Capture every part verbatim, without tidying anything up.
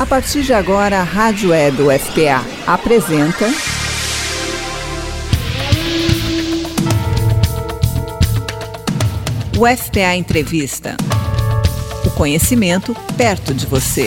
A partir de agora, a Rádio Web U F P A apresenta... U F P A Entrevista. O conhecimento perto de você.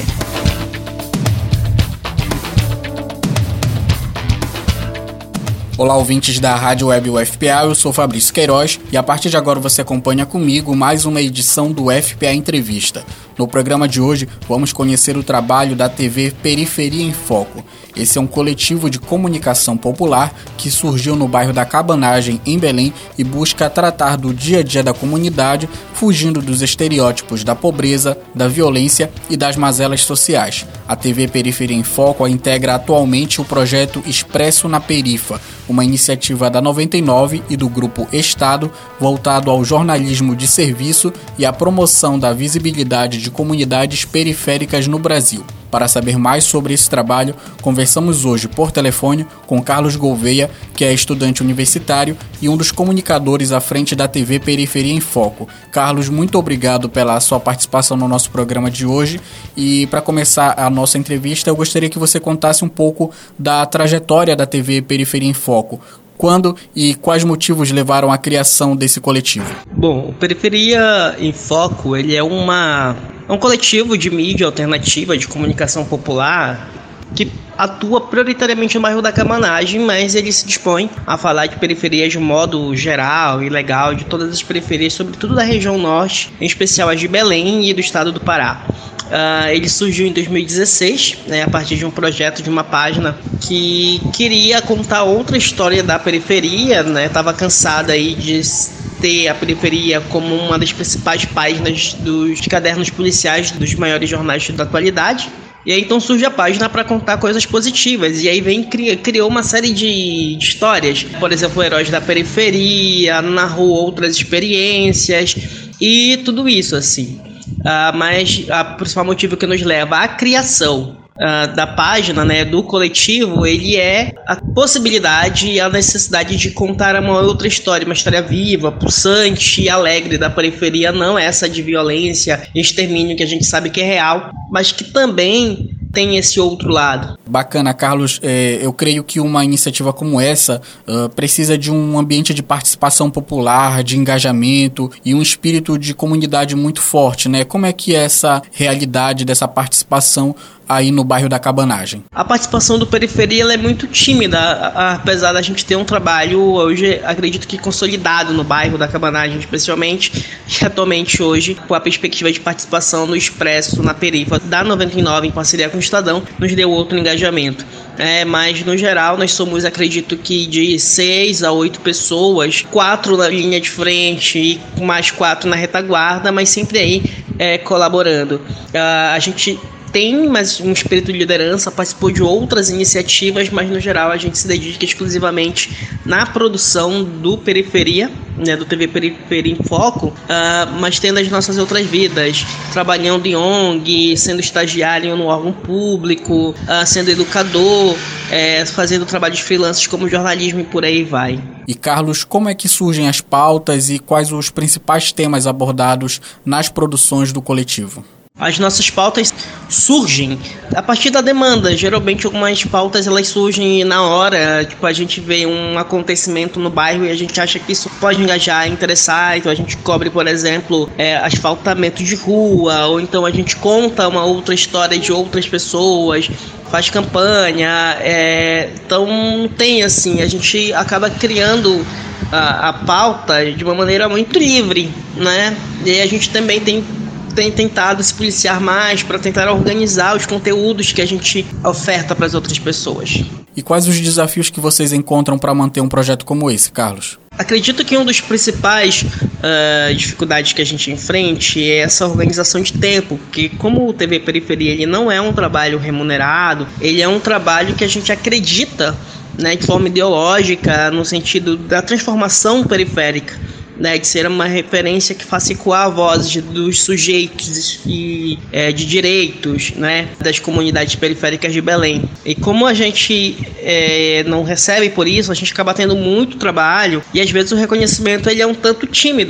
Olá, ouvintes da Rádio Web U F P A, eu sou Fabrício Queiroz e a partir de agora você acompanha comigo mais uma edição do U F P A Entrevista. No programa de hoje, vamos conhecer o trabalho da T V Periferia em Foco. Esse é um coletivo de comunicação popular que surgiu no bairro da Cabanagem, em Belém, e busca tratar do dia a dia da comunidade, fugindo dos estereótipos da pobreza, da violência e das mazelas sociais. A T V Periferia em Foco integra atualmente o projeto Expresso na Perifa, uma iniciativa da noventa e nove e do Grupo Estado, voltado ao jornalismo de serviço e à promoção da visibilidade de comunidades periféricas no Brasil. Para saber mais sobre esse trabalho, conversamos hoje por telefone com Carlos Gouveia, que é estudante universitário e um dos comunicadores à frente da T V Periferia em Foco. Carlos, muito obrigado pela sua participação no nosso programa de hoje. E para começar a nossa entrevista, eu gostaria que você contasse um pouco da trajetória da T V Periferia em Foco. Quando e quais motivos levaram à criação desse coletivo? Bom, o Periferia em Foco ele é, uma, é um coletivo de mídia alternativa, de comunicação popular, que atua prioritariamente no bairro da Cabanagem, mas ele se dispõe a falar de periferias de modo geral e legal, de todas as periferias, sobretudo da região norte, em especial as de Belém e do estado do Pará. Uh, ele surgiu em dois mil e dezesseis, né, a partir de um projeto de uma página que queria contar outra história da periferia, né, estava cansada aí de ter a periferia como uma das principais páginas dos cadernos policiais dos maiores jornais da atualidade. E aí então surge a página para contar coisas positivas. E aí vem cri- criou uma série de, de histórias. Por exemplo, Heróis da Periferia, narrou outras experiências e tudo isso, assim. Uh, mas o principal motivo que nos leva à criação uh, da página, né, do coletivo, ele é a possibilidade e a necessidade de contar uma outra história, uma história viva, pulsante e alegre da periferia, não essa de violência e extermínio que a gente sabe que é real, mas que também tem esse outro lado. Bacana, Carlos. É, eu creio que uma iniciativa como essa uh, precisa de um ambiente de participação popular, de engajamento e um espírito de comunidade muito forte, né? Como é que é essa realidade dessa participação aí no bairro da Cabanagem? A participação do Periferia ela é muito tímida, apesar da gente ter um trabalho hoje, acredito que consolidado no bairro da Cabanagem, especialmente, e atualmente hoje, com a perspectiva de participação no Expresso na Perifa da noventa e nove, em parceria com o Estadão, nos deu outro engajamento. É, mas no geral nós somos, acredito que de seis a oito pessoas, quatro na linha de frente e mais quatro na retaguarda, mas sempre aí é, colaborando. Uh, a gente tem mais um espírito de liderança, participou de outras iniciativas, mas no geral a gente se dedica exclusivamente na produção do Periferia, né, do T V Periferia em Foco, uh, mas tendo as nossas outras vidas, trabalhando em O N G, sendo estagiário no órgão público, uh, sendo educador, é, fazendo trabalhos freelances como jornalismo e por aí vai. E Carlos, como é que surgem as pautas e quais os principais temas abordados nas produções do coletivo? As nossas pautas surgem a partir da demanda. Geralmente algumas pautas elas surgem na hora, tipo, a gente vê um acontecimento no bairro e a gente acha que isso pode engajar, interessar, então a gente cobre, por exemplo, é, asfaltamento de rua, ou então a gente conta uma outra história de outras pessoas, faz campanha, é, então tem assim, a gente acaba criando a, a pauta de uma maneira muito livre, né? E a gente também tem tem tentado se policiar mais para tentar organizar os conteúdos que a gente oferta para as outras pessoas. E quais os desafios que vocês encontram para manter um projeto como esse, Carlos? Acredito que um dos principais uh, dificuldades que a gente enfrenta é essa organização de tempo, porque como o T V Periferia ele não é um trabalho remunerado, ele é um trabalho que a gente acredita, né, de forma ideológica, no sentido da transformação periférica, né, de ser uma referência que faça ecoar a voz de, dos sujeitos e, é, de direitos, né, das comunidades periféricas de Belém. E como a gente é, não recebe por isso, a gente acaba tendo muito trabalho e às vezes o reconhecimento ele é um tanto tímido,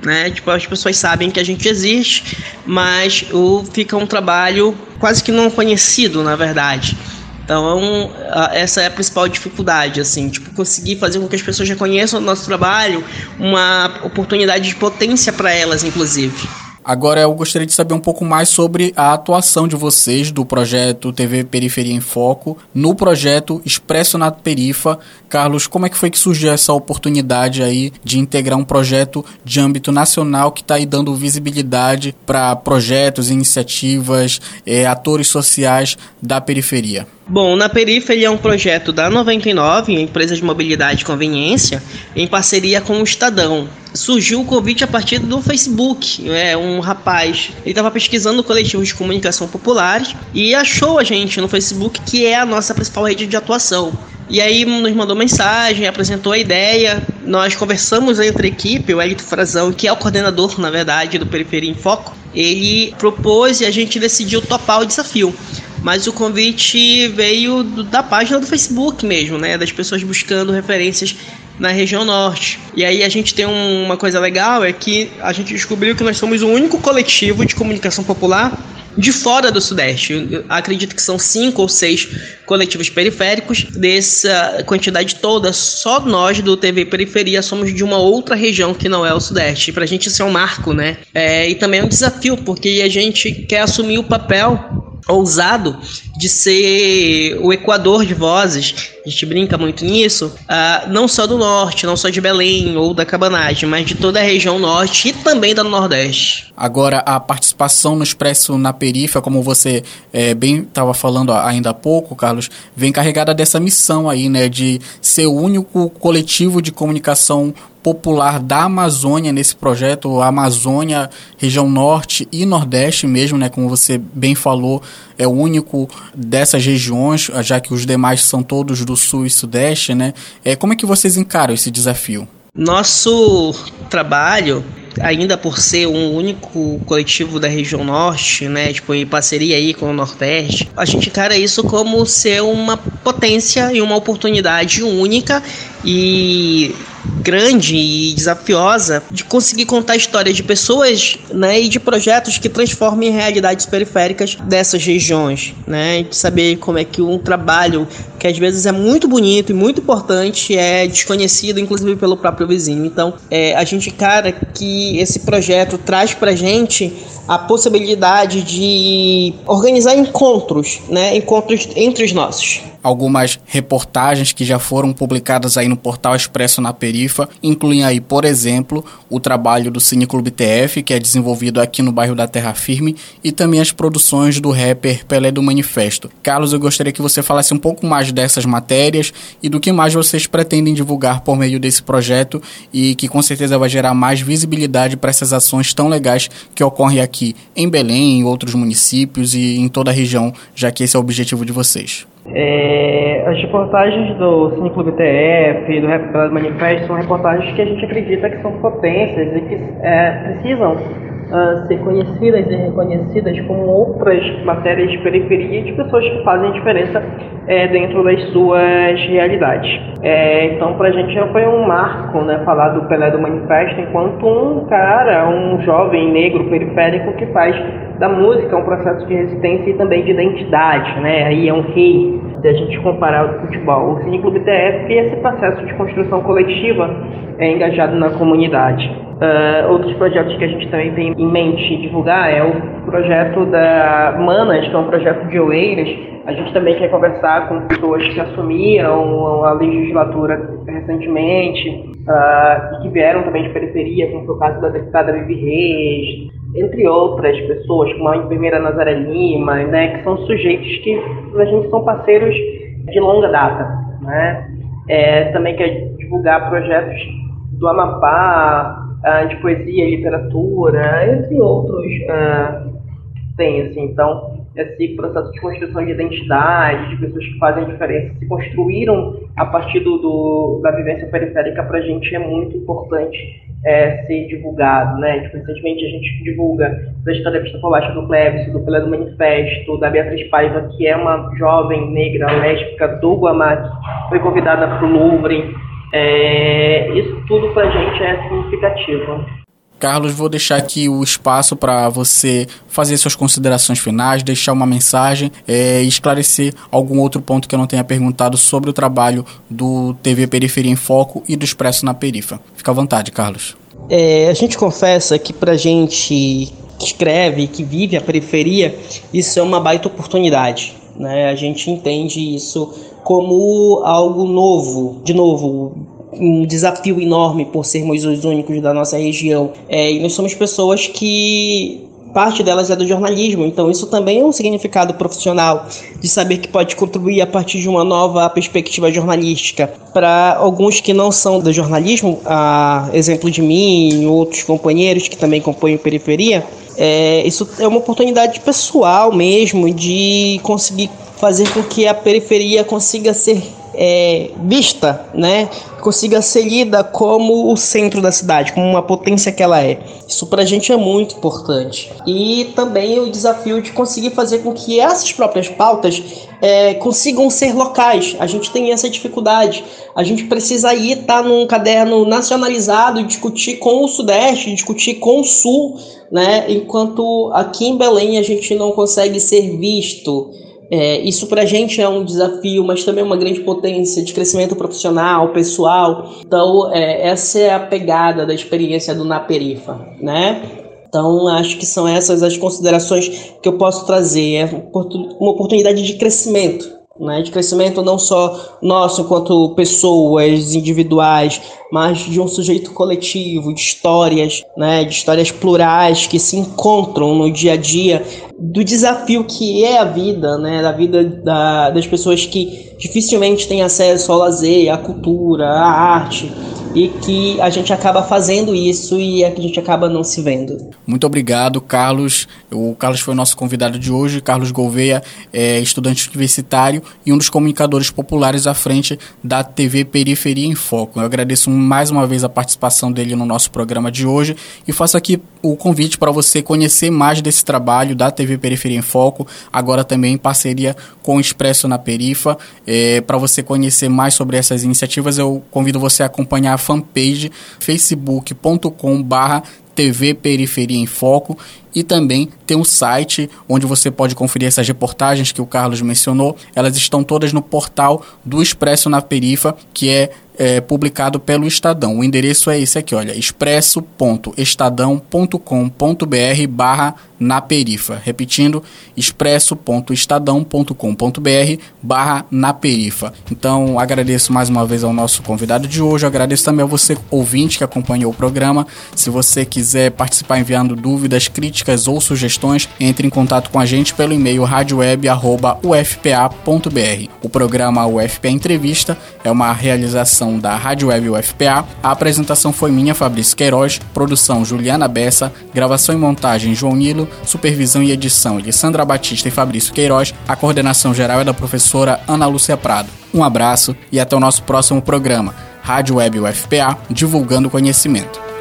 né? Tipo, as pessoas sabem que a gente existe, mas o, fica um trabalho quase que não conhecido, na verdade. Então, essa é a principal dificuldade, assim, tipo, conseguir fazer com que as pessoas reconheçam o nosso trabalho, uma oportunidade de potência para elas, inclusive. Agora eu gostaria de saber um pouco mais sobre a atuação de vocês do projeto T V Periferia em Foco no projeto Expresso na Perifa. Carlos, como é que foi que surgiu essa oportunidade aí de integrar um projeto de âmbito nacional que está aí dando visibilidade para projetos, iniciativas, é, atores sociais da periferia? Bom, na Periferia é um projeto da noventa e nove, empresa de mobilidade e conveniência, em parceria com o Estadão. Surgiu o convite a partir do Facebook. É um rapaz, ele estava pesquisando coletivos de comunicação populares e achou a gente no Facebook, que é a nossa principal rede de atuação. E aí nos mandou mensagem, apresentou a ideia, nós conversamos entre a equipe, o Elito Frazão, que é o coordenador, na verdade, do Periferia em Foco, ele propôs e a gente decidiu topar o desafio. Mas o convite veio do, da página do Facebook mesmo, né? Das pessoas buscando referências na região norte. E aí a gente tem um, uma coisa legal, é que a gente descobriu que nós somos o único coletivo de comunicação popular de fora do Sudeste. Eu acredito que são cinco ou seis coletivos periféricos. Dessa quantidade toda, só nós do T V Periferia somos de uma outra região que não é o Sudeste. Pra gente isso é um marco, né? É, e também é um desafio, porque a gente quer assumir o papel ousado de ser o equador de vozes. A gente brinca muito nisso, uh, não só do norte, não só de Belém ou da Cabanagem, mas de toda a região norte e também da Nordeste. Agora, a participação no Expresso na Perifa, como você é, bem estava falando ainda há pouco, Carlos, vem carregada dessa missão aí, né, de ser o único coletivo de comunicação popular da Amazônia nesse projeto, a Amazônia, região norte e nordeste mesmo, né, como você bem falou, é o único dessas regiões, já que os demais são todos do sul e sudeste, né? É, como é que vocês encaram esse desafio? Nosso trabalho, ainda por ser um único coletivo da região norte, né, tipo, em parceria aí com o Nordeste, a gente encara isso como ser uma potência e uma oportunidade única e grande e desafiosa de conseguir contar a história de pessoas, né, e de projetos que transformem realidades periféricas dessas regiões, né, de saber como é que um trabalho que às vezes é muito bonito e muito importante é desconhecido, inclusive pelo próprio vizinho. Então, é, a gente encara que esse projeto traz pra gente a possibilidade de organizar encontros, né, encontros entre os nossos. Algumas reportagens que já foram publicadas aí no portal Expresso na Perifa incluem aí, por exemplo, o trabalho do Cineclube T F, que é desenvolvido aqui no bairro da Terra Firme, e também as produções do rapper Pelé do Manifesto. Carlos, eu gostaria que você falasse um pouco mais dessas matérias e do que mais vocês pretendem divulgar por meio desse projeto e que com certeza vai gerar mais visibilidade para essas ações tão legais que ocorrem aqui em Belém, em outros municípios e em toda a região, já que esse é o objetivo de vocês. É, as reportagens do Cineclube T F, do Rap Pelé do Manifesto, são reportagens que a gente acredita que são potências e que é, precisam uh, ser conhecidas e reconhecidas como outras matérias de periferia de pessoas que fazem diferença é, dentro das suas realidades. É, então, pra gente já foi um marco, né, falar do Pelé do Manifesto enquanto um cara, um jovem negro periférico que faz da música um processo de resistência e também de identidade, né? Aí é um rei, se a gente comparar o futebol. O Cineclube T F é esse processo de construção coletiva é, engajado na comunidade. Uh, outros projetos que a gente também tem em mente divulgar é o projeto da Manas, que é um projeto de Oeiras. A gente também quer conversar com pessoas que assumiram a legislatura recentemente uh, e que vieram também de periferia, como foi o caso da deputada Vivi Reis, entre outras pessoas, como a enfermeira Nazaré Lima, né, que são sujeitos que a gente são parceiros de longa data, né? É, também quer divulgar projetos do Amapá, uh, de poesia e literatura, entre outros uh, tem, assim, então esse processo de construção de identidade, de pessoas que fazem diferença, se construíram a partir do, do, da vivência periférica, para a gente é muito importante é, ser divulgado, né? Tipo, recentemente a gente divulga da história epistolástica do Cleves, do Pelé do Manifesto, da Beatriz Paiva, que é uma jovem negra lésbica do Guamá, que foi convidada para o Louvre. É, isso tudo para a gente é significativo. Carlos, vou deixar aqui o espaço para você fazer suas considerações finais, deixar uma mensagem é, e esclarecer algum outro ponto que eu não tenha perguntado sobre o trabalho do T V Periferia em Foco e do Expresso na Perifa. Fica à vontade, Carlos. É, a gente confessa que pra gente que escreve, que vive a periferia, isso é uma baita oportunidade, né? A gente entende isso como algo novo, de novo, um desafio enorme por sermos os únicos da nossa região. É, e nós somos pessoas que parte delas é do jornalismo, então isso também é um significado profissional, de saber que pode contribuir a partir de uma nova perspectiva jornalística. Para alguns que não são do jornalismo, a exemplo de mim e outros companheiros que também compõem Periferia, é, isso é uma oportunidade pessoal mesmo de conseguir fazer com que a periferia consiga ser É, vista, né, consiga ser lida como o centro da cidade, como uma potência que ela é. Isso pra gente é muito importante. E também o desafio de conseguir fazer com que essas próprias pautas é, consigam ser locais. A gente tem essa dificuldade. A gente precisa aí estar num caderno nacionalizado e discutir com o Sudeste, discutir com o Sul, né, enquanto aqui em Belém a gente não consegue ser visto. É, isso pra gente é um desafio, mas também uma grande potência de crescimento profissional, pessoal. Então, é, essa é a pegada da experiência do Na Perifa, né? Então, acho que são essas as considerações que eu posso trazer. É uma oportunidade de crescimento, né? De crescimento não só nosso enquanto pessoas individuais, mas de um sujeito coletivo, de histórias, né? De histórias plurais que se encontram no dia a dia, do desafio que é a vida, né? Da vida da, das pessoas que dificilmente têm acesso ao lazer, à cultura, à arte, e que a gente acaba fazendo isso e é que a gente acaba não se vendo. Muito obrigado, Carlos. O Carlos foi o nosso convidado de hoje. Carlos Gouveia é estudante universitário e um dos comunicadores populares à frente da T V Periferia em Foco. Eu agradeço mais uma vez a participação dele no nosso programa de hoje e faço aqui o convite para você conhecer mais desse trabalho da T V Periferia em Foco, agora também em parceria com o Expresso na Perifa. É, para você conhecer mais sobre essas iniciativas, eu convido você a acompanhar a fanpage facebook ponto com barra T V Periferia em Foco e também tem um site onde você pode conferir essas reportagens que o Carlos mencionou. Elas estão todas no portal do Expresso na Perifa, que é, é publicado pelo Estadão. O endereço é esse aqui, olha, expresso ponto estadão ponto com ponto br barra na perifa. Repetindo, expresso ponto estadão ponto com ponto br barra na perifa. Então, agradeço mais uma vez ao nosso convidado de hoje, agradeço também a você, ouvinte, que acompanhou o programa. Se você quiser participar enviando dúvidas, críticas ou sugestões, entre em contato com a gente pelo e-mail radioweb arroba u f p a ponto b r. O programa U F P A Entrevista é uma realização da Rádio Web U F P A. A apresentação foi minha, Fabrício Queiroz, produção Juliana Bessa, gravação e montagem João Nilo, supervisão e edição Elisandra Batista e Fabrício Queiroz. A coordenação geral é da professora Ana Lúcia Prado. Um abraço e até o nosso próximo programa. Rádio Web U F P A, divulgando conhecimento.